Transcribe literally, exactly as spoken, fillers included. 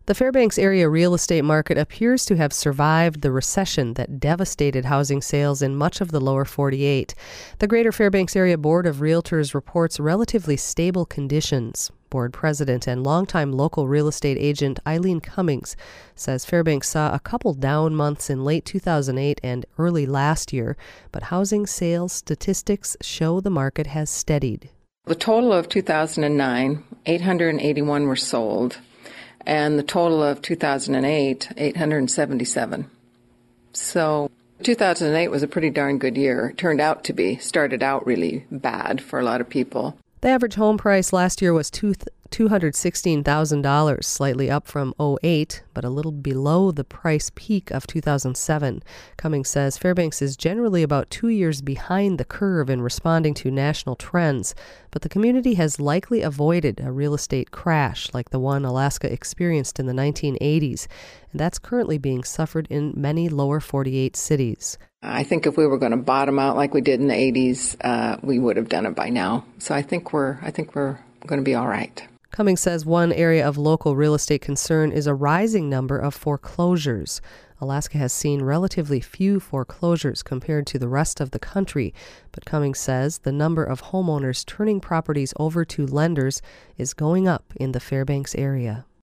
The Fairbanks area real estate market appears to have survived the recession that devastated housing sales in much of the lower forty-eight. The Greater Fairbanks Area Board of Realtors reports relatively stable conditions. Board president and longtime local real estate agent Eileen Cummings says Fairbanks saw a couple down months in late two thousand eight and early last year, but housing sales statistics show the market has steadied. The total of two thousand nine, eight hundred eighty-one were sold. And the total of two thousand eight, eight hundred seventy-seven. So two thousand eight was a pretty darn good year. It turned out to be. Started out really bad for a lot of people. The average home price last year was two hundred sixteen thousand dollars, slightly up from oh eight, but a little below the price peak of two thousand seven. Cummings says Fairbanks is generally about two years behind the curve in responding to national trends, but the community has likely avoided a real estate crash like the one Alaska experienced in the nineteen eighties, and that's currently being suffered in many lower forty-eight cities. I think if we were going to bottom out like we did in the eighties, uh, we would have done it by now. So I think we're I think we're going to be all right. Cummings says one area of local real estate concern is a rising number of foreclosures. Alaska has seen relatively few foreclosures compared to the rest of the country, but Cummings says the number of homeowners turning properties over to lenders is going up in the Fairbanks area.